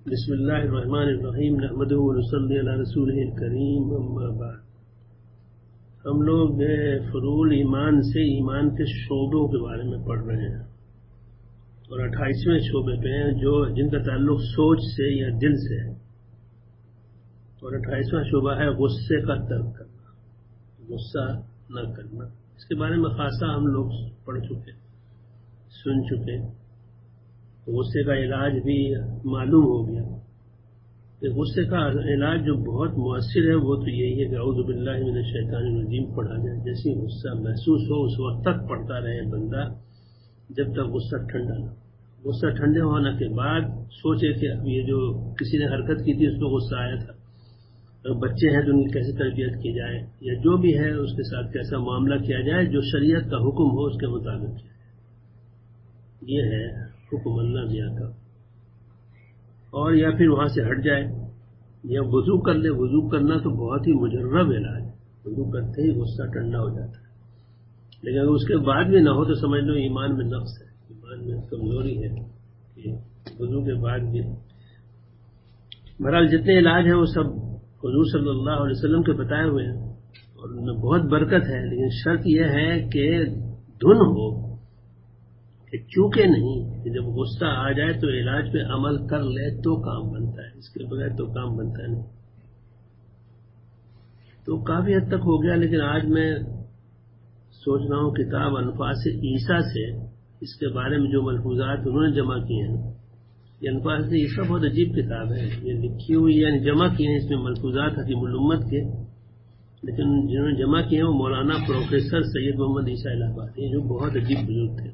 بسم اللہ الرحمن الرحیم نحمدہ ونصلی علی رسولہ الکریم اما بعد. ہم لوگ فروع ایمان سے ایمان کے شعبوں کے بارے میں پڑھ رہے ہیں اور 28ویں شعبے پہ ہیں جن کا تعلق سوچ سے یا دل سے ہے. اور 28واں شعبہ ہے غصے کا ترک کرنا، غصہ نہ کرنا. اس کے بارے میں خاصا ہم لوگ پڑھ چکے، سن چکے. غصے کا علاج بھی معلوم ہو گیا کہ غصے کا علاج جو بہت مؤثر ہے وہ تو یہی ہے کہ اعوذ باللہ من الشیطان الرجیم پڑھا جائے. جیسے غصہ محسوس ہو اس وقت تک پڑھتا رہے بندہ جب تک غصہ ٹھنڈا نہ. غصہ ٹھنڈے ہونے کے بعد سوچے کہ اب یہ جو کسی نے حرکت کی تھی اس کو غصہ آیا تھا، بچے ہیں تو ان کی کیسے تربیت کی جائے، یا جو بھی ہے اس کے ساتھ کیسا معاملہ کیا جائے جو شریعت کا حکم ہو اس کے مطابق کیا جائے. یہ ہے حکم اللہ میاں کا. اور یا پھر وہاں سے ہٹ جائے یا وضو کر لے. وضو کرنا تو بہت ہی مجرب علاج ہے، وضو کرتے ہی غصہ ٹھنڈا ہو جاتا ہے. لیکن اگر اس کے بعد بھی نہ ہو تو سمجھ لو ایمان میں نقص ہے، ایمان میں کمزوری ہے کہ وضو کے بعد بھی. بہرحال جتنے علاج ہیں وہ سب حضور صلی اللہ علیہ وسلم کے بتائے ہوئے ہیں اور ان میں بہت برکت ہے. لیکن شرط یہ ہے کہ دھن ہو، کہ چونکہ نہیں کہ جب غصہ آ جائے تو علاج پہ عمل کر لے تو کام بنتا ہے، اس کے بغیر تو کام بنتا ہے نہیں. تو کافی حد تک ہو گیا. لیکن آج میں سوچ رہا ہوں کتاب انفاس عیسیٰ سے اس کے بارے میں جو ملفوظات انہوں نے جمع کیے ہیں. یہ انفاس عیسیٰ بہت عجیب کتاب ہے، یہ لکھی ہوئی یعنی جمع کیے ہیں اس میں ملفوظات حکیم الامت کے، لیکن جنہوں نے جمع کیے ہیں وہ مولانا پروفیسر سید محمد عیسیٰ الہ آبادی جو بہت عجیب بزرگ تھے.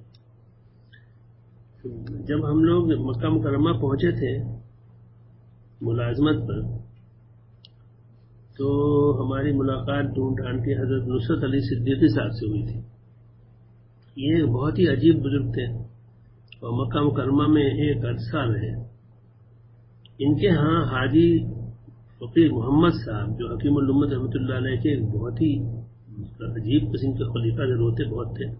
جب ہم لوگ مکہ مکرمہ پہنچے تھے ملازمت پر تو ہماری ملاقات ڈھونڈ ڈھانڈ کے حضرت نصرت علی صدیقی صاحب سے ہوئی تھی. یہ بہت ہی عجیب بزرگ تھے اور مکہ مکرمہ میں ایک عرصہ رہے. ان کے ہاں حاجی فقیر محمد صاحب جو حکیم الامت رحمۃ اللہ علیہ کے ایک بہت ہی عجیب قسم کے خلیفہ ضرورتے بہت تھے،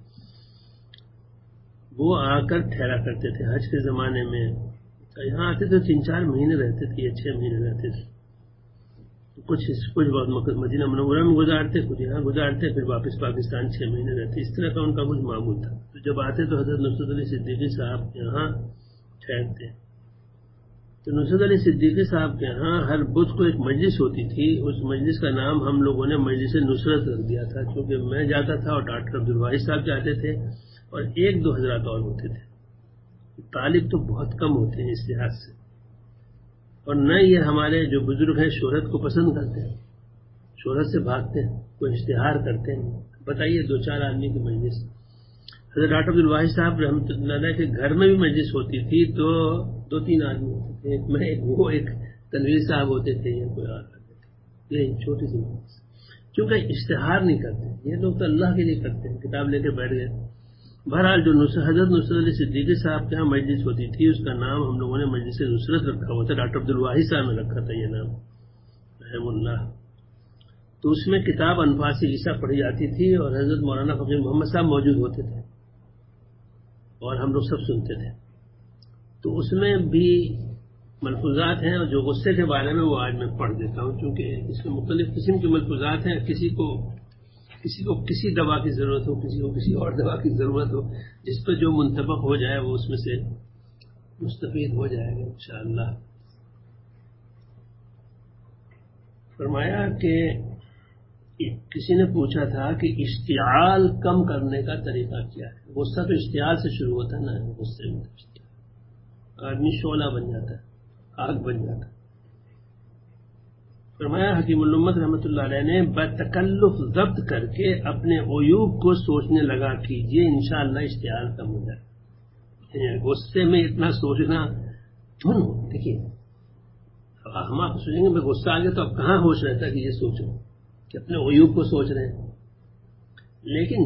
وہ آ کر ٹھہرا کرتے تھے حج کے زمانے میں. یہاں آتے تھے 3-4 مہینے رہتے تھے یا 6 مہینے رہتے تھے. کچھ وقت مدینہ منورہ میں گزارتے، کچھ یہاں گزارتے، پھر واپس پاکستان 6 مہینے رہتے. اس طرح کا ان کا کچھ معمول تھا. تو جب آتے تو حضرت نصرت علی صدیقی صاحب یہاں ٹھہرتے. تو نصرت علی صدیقی صاحب کے یہاں ہر بدھ کو ایک مجلس ہوتی تھی. اس مجلس کا نام ہم لوگوں نے مجلس نصرت رکھ دیا تھا، کیونکہ میں جاتا تھا اور ڈاکٹر عبدالواحد صاحب جاتے تھے اور 1-2 حضرات اور ہوتے تھے. طالب تو بہت کم ہوتے ہیں اس لحاظ سے. اور نہ یہ ہمارے جو بزرگ ہیں شہرت کو پسند کرتے ہیں، شہرت سے بھاگتے ہیں، کوئی اشتہار کرتے ہیں. بتائیے 2-4 آدمی کی مجلس. حضرت ڈاکٹر عبدالواحد صاحب رحمۃ اللہ علیہ کے گھر میں بھی مجلس ہوتی تھی تو 2-3 آدمی ہوتے تھے. ایک میں وہ ایک تنویر صاحب ہوتے تھے یا کوئی اور ہوتے تھے. یہ چھوٹی سی مجلس، کیونکہ اشتہار نہیں کرتے یہ لوگ، تو اللہ کے لیے کرتے ہیں. کتاب لے کے بیٹھ گئے. بہرحال جو حضرت نصرت علی صدیقی صاحب کے یہاں مجلس ہوتی تھی اس کا نام ہم لوگوں نے مجلس نصرت رکھا ہوا تھا. ڈاکٹر عبدالواحد صاحب نے رکھا تھا یہ نام رحم اللہ. تو اس میں کتاب انفاس عیسیٰ پڑھی جاتی تھی اور حضرت مولانا فقیر محمد صاحب موجود ہوتے تھے اور ہم لوگ سب سنتے تھے. تو اس میں بھی ملفوظات ہیں اور جو غصے کے بارے میں وہ آج میں پڑھ دیتا ہوں، کیونکہ اس میں مختلف قسم کے ملفوظات ہیں. کسی کو کسی دوا کی ضرورت ہو، کسی کو کسی اور دوا کی ضرورت ہو، جس پہ جو منطبق ہو جائے وہ اس میں سے مستفید ہو جائے گا انشاءاللہ. فرمایا کہ کسی نے پوچھا تھا کہ اشتعال کم کرنے کا طریقہ کیا ہے. غصہ تو اشتعال سے شروع ہوتا ہے نا، غصے میں آدمی شعلہ بن جاتا ہے، آگ بن جاتا ہے. فرمایا حکیم الامت رحمۃ اللہ علیہ نے بتکلف ضبط کر کے اپنے عیوب کو سوچنے لگا کیجئے، انشاءاللہ اشتعال کم ہو جائے. غصے میں اتنا سوچنا دھن ہو. دیکھیے ہم آپ سوچیں گے میں غصہ آ گیا تو اب کہاں ہوش رہتا ہے کہ یہ سوچو کہ اپنے عیوب کو سوچ رہے ہیں. لیکن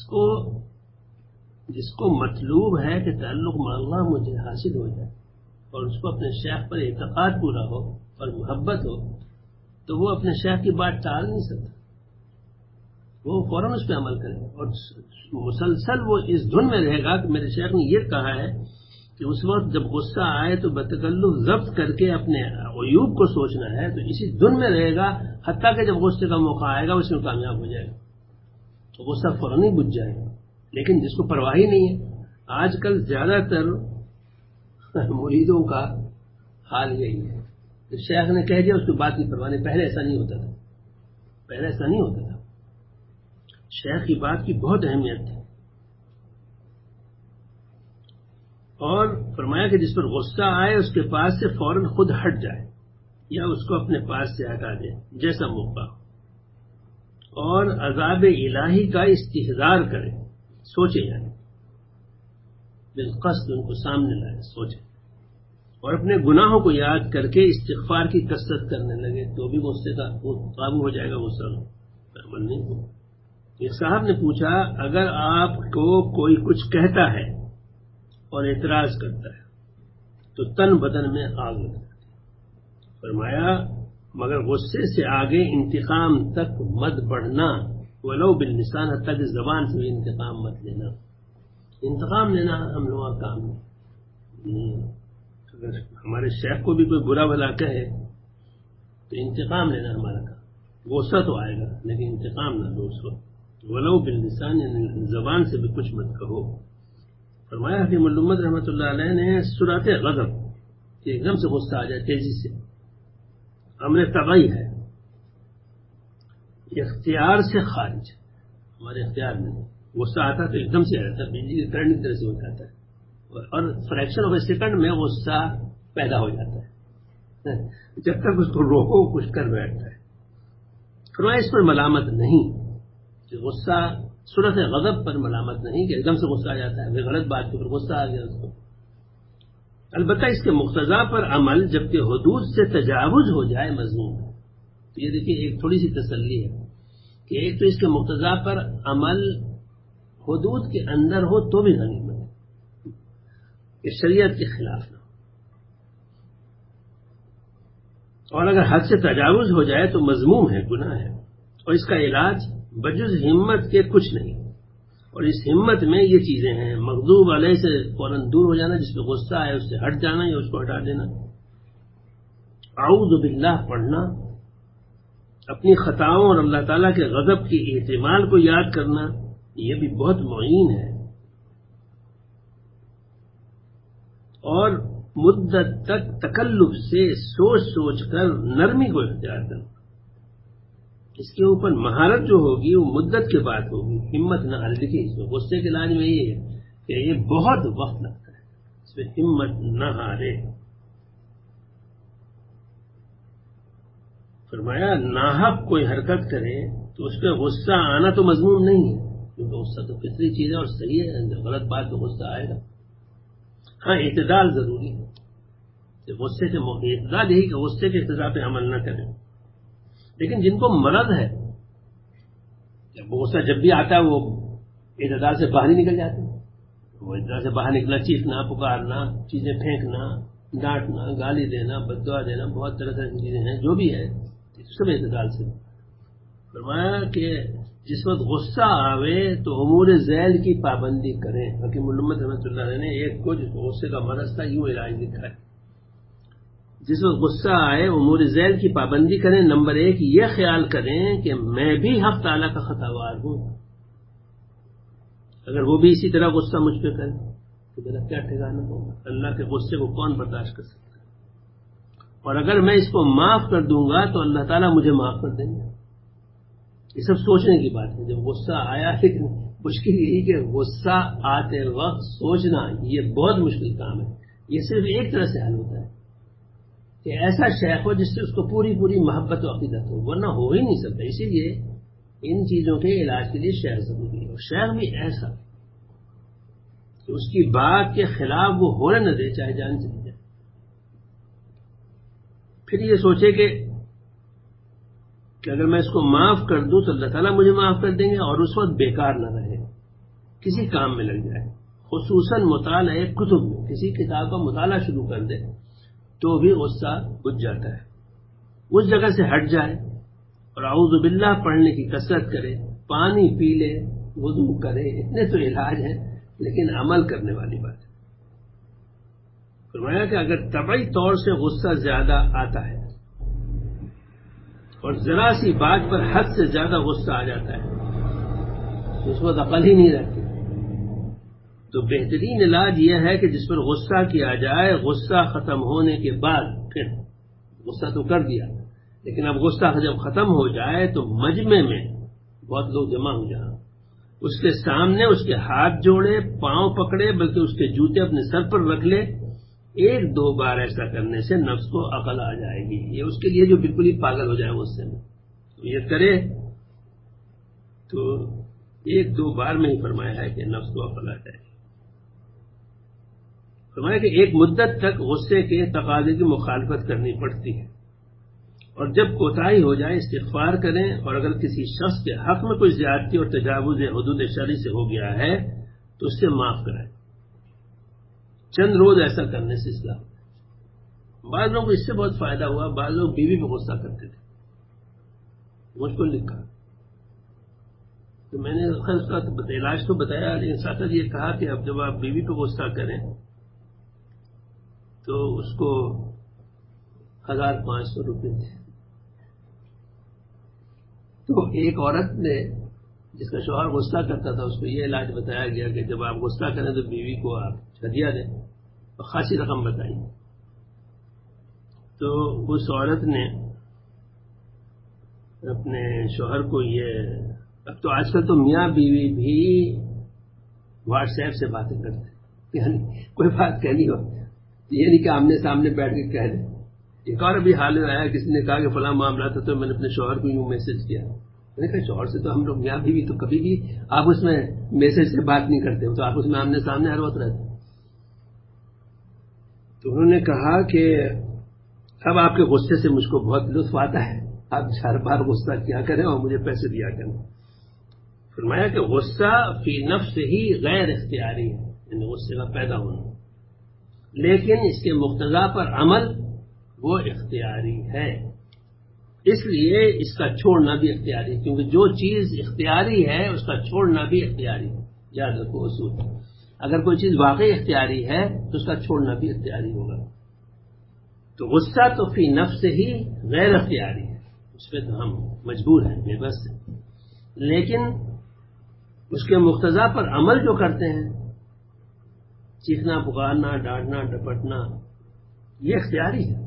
جس کو مطلوب ہے کہ تعلق مع اللہ مجھے حاصل ہو جائے اور اس کو اپنے شیخ پر اعتقاد پورا ہو اور محبت ہو تو وہ اپنے شیخ کی بات ٹال نہیں سکتا. وہ فوراً اس پہ عمل کرے اور مسلسل وہ اس دھن میں رہے گا کہ میرے شیخ نے یہ کہا ہے کہ اس وقت جب غصہ آئے تو بتکلف ضبط کر کے اپنے عیوب کو سوچنا ہے، تو اسی دن میں رہے گا، حتیٰ کہ جب غصے کا موقع آئے گا اس میں کامیاب ہو جائے گا، تو غصہ فوراً ہی بجھ جائے گا۔ لیکن جس کو پرواہ ہی نہیں ہے، آج کل زیادہ تر مریدوں کا حال یہی ہے کہ شیخ نے کہہ دیا اس کو بات کی پرواہ نہیں۔ پہلے ایسا نہیں ہوتا تھا، پہلے ایسا نہیں ہوتا تھا، شیخ کی بات کی بہت اہمیت تھی۔ اور فرمایا کہ جس پر غصہ آئے اس کے پاس سے فوراً خود ہٹ جائے یا اس کو اپنے پاس سے ہٹا دے جیسا موقع، اور عذاب الہی کا استحضار کرے، سوچے، یعنی بالقصد ان کو سامنے لائے، سوچے، اور اپنے گناہوں کو یاد کر کے استغفار کی کثرت کرنے لگے، تو بھی غصے کا قابو ہو جائے گا، غصہ عمل نہیں ہو۔ ایک صاحب نے پوچھا، اگر آپ کو کوئی کچھ کہتا ہے اور اعتراض کرتا ہے تو تن بدن میں آگ لگتا ہے، فرمایا مگر غصے سے آگے انتقام تک مت بڑھنا، ولو باللسان، حتیٰ کہ زبان سے بھی انتقام مت لینا۔ انتقام لینا ہم لوگوں کا کام نہیں۔ اگر ہمارے شیخ کو بھی کوئی برا بھلا کہے تو انتقام لینا ہمارا کام، غصہ تو آئے گا لیکن انتقام نہ دو اس وقت، ولو باللسان، یعنی زبان سے بھی کچھ مت کہو۔ فرمایا حکیم الامت رحمۃ اللہ علیہ نے سرعت غضب، کہ ایک دم سے غصہ آ جائے تیزی سے، امر طبعی ہے، اختیار سے خارج، ہمارے اختیار میں نہیں۔ غصہ آتا تو ایک دم سے آ جاتا ہے، بجلی کے کرنٹ کی طرح سے ہو جاتا ہے، اور فریکشن آف اے سیکنڈ میں غصہ پیدا ہو جاتا ہے، جب تک اس کو روکو کچھ کر بیٹھتا ہے۔ فرمایا اس پر ملامت نہیں، کہ غصہ صورت غضب پر ملامت نہیں، کہ ایک دم سے غصہ آ جاتا ہے، غلط بات کے اوپر غصہ آ گیا اس کو۔ البتہ اس کے مقتضا پر عمل جبکہ حدود سے تجاوز ہو جائے مذموم ہے۔ تو یہ دیکھیے ایک تھوڑی سی تسلی ہے کہ ایک تو اس کے مقتضا پر عمل حدود کے اندر ہو تو بھی غنیمت ہے، کہ شریعت کے خلاف نہ ہو، اور اگر حد سے تجاوز ہو جائے تو مذموم ہے، گناہ ہے، اور اس کا علاج بجز ہمت کے کچھ نہیں، اور اس ہمت میں یہ چیزیں ہیں: مغضوب علیہ سے فوراً دور ہو جانا، جس پہ غصہ ہے اس سے ہٹ جانا یا اس کو ہٹا دینا، اعوذ باللہ پڑھنا، اپنی خطاؤں اور اللہ تعالیٰ کے غضب کی احتمال کو یاد کرنا، یہ بھی بہت معین ہے، اور مدت تک تکلف سے سوچ سوچ کر نرمی کو اختیار کرنا۔ اس کے اوپر مہارت جو ہوگی وہ مدت کے بعد ہوگی، ہمت نہ ہارے۔ دیکھیے اس میں غصے کے علاج میں یہ ہے کہ یہ بہت وقت لگتا ہے، اس میں ہمت نہ ہارے۔ فرمایا ناحق کوئی حرکت کرے تو اس پہ غصہ آنا تو مذموم نہیں ہے، کیونکہ غصہ تو فطری چیز ہے اور صحیح ہے، غلط بات تو غصہ آئے گا۔ ہاں اعتدال ضروری ہے، کہ غصے سے اعتدال یہی کہ غصے کے اقتضاء پہ عمل نہ کرے۔ لیکن جن کو مرض ہے، جب غصہ جب بھی آتا ہے وہ اعتدال سے باہر ہی نکل جاتے ہیں، وہ اعتدال سے باہر نکلا، چیخنا، پکارنا، چیزیں پھینکنا، ڈانٹنا، گالی دینا، بددعا دینا، بہت طرح طرح کی چیزیں ہیں، جو بھی ہے سب اعتدال سے۔ فرمایا کہ جس وقت غصہ آوے تو امور ذیل کی پابندی کریں۔ حکیم الامت رحمۃ اللہ علیہ نے ایک کو جس کو غصے کا مرض تھا یوں علاج لکھا ہے: جس وقت غصہ آئے امور ذیل کی پابندی کریں۔ نمبر 1 یہ خیال کریں کہ میں بھی حق تعالیٰ کا خطاوار ہوں، اگر وہ بھی اسی طرح غصہ مجھ پہ کرے تو میرا کیا ٹھکانہ ہوگا؟ اللہ کے غصے کو کون برداشت کر سکتا ہے؟ اور اگر میں اس کو معاف کر دوں گا تو اللہ تعالیٰ مجھے معاف کر دیں گے۔ یہ سب سوچنے کی بات ہے۔ جب غصہ آیا، لیکن مشکل یہی کہ غصہ آتے وقت سوچنا یہ بہت مشکل کام ہے۔ یہ صرف ایک طرح سے حل ہوتا ہے کہ ایسا شیخ ہو جس سے اس کو پوری پوری محبت و عقیدت ہو، ورنہ ہو ہی نہیں سکتا۔ اسی لیے ان چیزوں کے علاج کے لیے شیخ ضروری ہے، اور شیخ بھی ایسا کہ اس کی بات کے خلاف وہ ہونے نہ دے، چاہے جان چلی جائے۔ پھر یہ سوچے کہ اگر میں اس کو معاف کر دوں تو اللہ تعالیٰ مجھے معاف کر دیں گے، اور اس وقت بیکار نہ رہے، کسی کام میں لگ جائے، خصوصاً مطالعہ کتب میں کسی کتاب کا مطالعہ شروع کر دے تو بھی غصہ بجھ جاتا ہے، اس جگہ سے ہٹ جائے اور اعوذ باللہ پڑھنے کی کثرت کرے، پانی پی لے، وضو کرے، اتنے تو علاج ہیں، لیکن عمل کرنے والی بات ہے۔ فرمایا کہ اگر طبعی طور سے غصہ زیادہ آتا ہے اور ذرا سی بات پر حد سے زیادہ غصہ آ جاتا ہے تو اس وقت عقل ہی نہیں رہتی، تو بہترین علاج یہ ہے کہ جس پر غصہ کیا جائے غصہ ختم ہونے کے بعد، پھر غصہ تو کر دیا لیکن اب غصہ جب ختم ہو جائے تو مجمع میں بہت لوگ جمع ہو جائیں، اس کے سامنے اس کے ہاتھ جوڑے، پاؤں پکڑے، بلکہ اس کے جوتے اپنے سر پر رکھ لے. 1-2 بار ایسا کرنے سے نفس کو عقل آ جائے گی. یہ اس کے لیے جو بالکل ہی پاگل ہو جائے غصے میں تو یہ کرے، تو 1-2 بار میں ہی فرمایا ہے کہ نفس کو عقل آ جائے گی. فرمایا کہ ایک مدت تک غصے کے تقاضے کی مخالفت کرنی پڑتی ہے، اور جب کوتاہی ہو جائے استغفار کریں، اور اگر کسی شخص کے حق میں کوئی زیادتی اور تجاوز حدود شرعی سے ہو گیا ہے تو اس سے معاف کرائیں. چند روز ایسا کرنے سے اصلاح. بعض لوگوں کو اس سے بہت فائدہ ہوا. بعض لوگ بیوی پہ غصہ کرتے تھے، مجھ کو لکھا تو میں نے خیر اس کا علاج تو بتایا، لیکن ساتھ یہ کہا کہ اب جب آپ بیوی پہ غصہ کریں تو اس کو 1500 روپے دیں. تو ایک عورت نے جس کا شوہر غصہ کرتا تھا اس کو یہ علاج بتایا گیا کہ جب آپ غصہ کریں تو بیوی کو آپ ہدیہ دیں، اور خاصی رقم بتائی. تو اس عورت نے اپنے شوہر کو اب تو آج کل تو میاں بیوی بھی واٹس ایپ سے باتیں کرتے ہیں، یعنی کوئی بات کہنی ہو یہ نہیں کہ آمنے سامنے بیٹھ کے کہہ دیں. ایک اور ابھی حال میں آیا، کسی نے کہا کہ فلاں معاملہ تھا تو میں نے اپنے شوہر کو یوں میسج کیا. میں نے کہا شوہر سے تو ہم لوگ میاں بیوی تو کبھی بھی آپ اس میں میسج سے بات نہیں کرتے ہو، تو آپ اس میں آمنے سامنے ہر وقت رہتے. تو انہوں نے کہا کہ اب آپ کے غصے سے مجھ کو بہت لطف آتا ہے، آپ 4 بار غصہ کیا کریں اور مجھے پیسے دیا کریں. فرمایا کہ غصہ فی نفس ہی غیر اختیاری ہے، یعنی غصے کا پیدا ہونا، لیکن اس کے مقتضا پر عمل وہ اختیاری ہے. اس لیے اس کا چھوڑنا بھی اختیاری ہے، کیونکہ جو چیز اختیاری ہے اس کا چھوڑنا بھی اختیاری ہے. یاد رکھو اصول، اگر کوئی چیز واقعی اختیاری ہے تو اس کا چھوڑنا بھی اختیاری ہوگا. تو غصہ تو فی نفس ہی غیر اختیاری ہے، اس پہ تو ہم مجبور ہیں، بے بس ہیں، لیکن اس کے مقتضا پر عمل جو کرتے ہیں، چیخنا، پکارنا، ڈانٹنا، ڈپٹنا، یہ اختیاری ہے.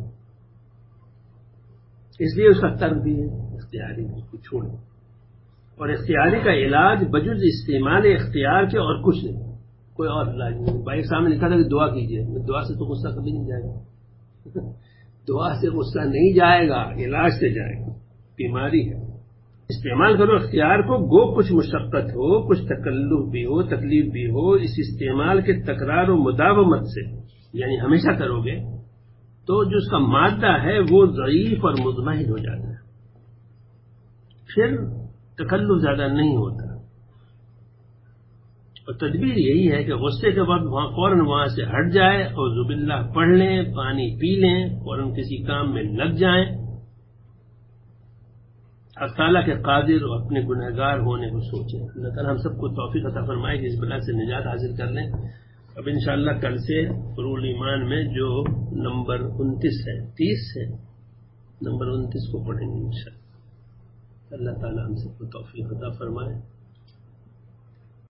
اس لیے اس کا ترک بھی اختیاری ہے، اس کو چھوڑو. اور اختیاری کا علاج بجز استعمال اختیار کے اور کچھ نہیں، کوئی اور علاج نہیں. بھائی سامنے لکھا تھا کہ دعا کیجیے، دعا سے تو غصہ کبھی نہیں جائے گا. دعا سے غصہ نہیں جائے گا، علاج سے جائے گا، بیماری ہے. استعمال کرو اختیار کو، گو کچھ مشقت ہو، کچھ تکلف بھی ہو، تکلیف بھی ہو. اس استعمال کے تکرار و مداومت سے، یعنی ہمیشہ کرو گے تو جو اس کا مادہ ہے وہ ضعیف اور مضمحل ہو جاتا ہے، پھر تکلف زیادہ نہیں ہوتا. اور تدبیر یہی ہے کہ غصے کے وقت فوراً وہاں سے ہٹ جائے اور ذو باللہ پڑھ لیں، پانی پی لیں، فوراً کسی کام میں لگ جائیں. اللہ تعالیٰ کے قادر اور اپنے گنہگار ہونے کو سوچیں. اللہ تعالیٰ ہم سب کو توفیق عطا فرمائے کہ اس بلا سے نجات حاصل کر لیں. اب انشاءاللہ کل سے فروع الایمان میں جو نمبر 29 ہے، 30 ہے، نمبر 29 کو پڑھیں گے انشاءاللہ. اللہ تعالیٰ ہم سب کو توفیق عطا فرمائے.